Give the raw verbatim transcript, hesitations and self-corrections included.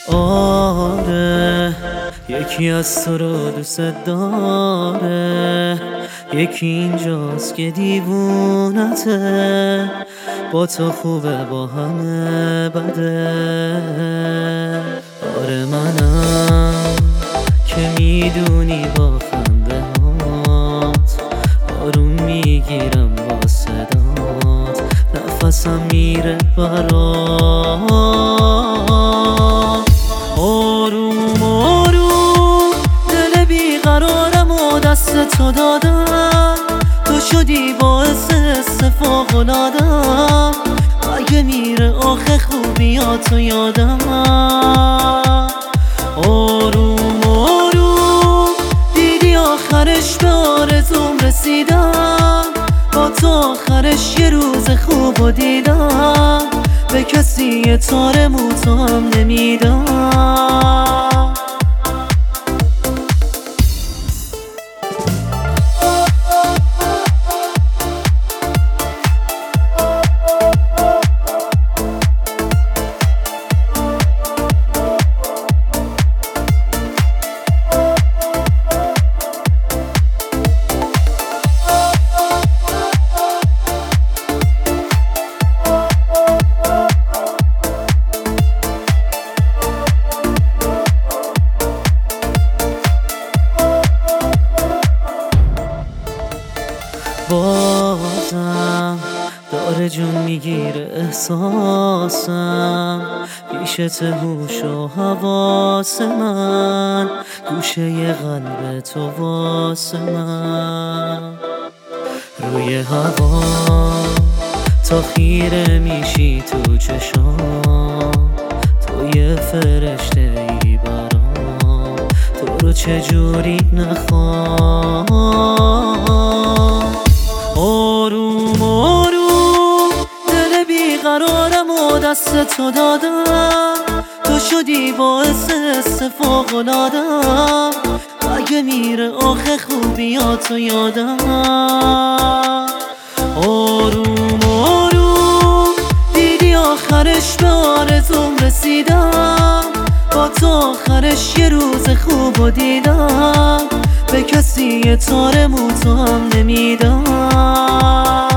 آره یکی از تو رو دوست داره، یکی اینجاست که دیوونته، با تو خوبه با همه بده. آره منم که میدونی با خنده هات آروم میگیرم با صدات، نفسم میره برات. آروم آروم دل بیقرارم و دست تو دادم، تو شدی باعث استفاقلادم. اگه میره آخه خوبیاتو یادم. آروم آروم دیدی آخرش به آرزوم رسیدم، با تو آخرش یه روز خوبو دیدم، به کسی یه تار موتو هم نمیدم. بازم داره جون میگیره احساسم، پیشت هوش و حواس من، گوشه قلب تو واسه من. روی هوا تا خیره میشی تو چشام، تو یه فرشته ای برام، تو رو چجوری نخوام. آروم آروم دل بیقرارم و دست تو دادم، تو شدی باعث استفاقلادم. اگه میره آخه خوبیاتو یادم. آروم آروم دیدی آخرش به آرزوم رسیدم، با تو آخرش یه روز خوبو دیدم، به کسی یه تار موتو هم نمیدم.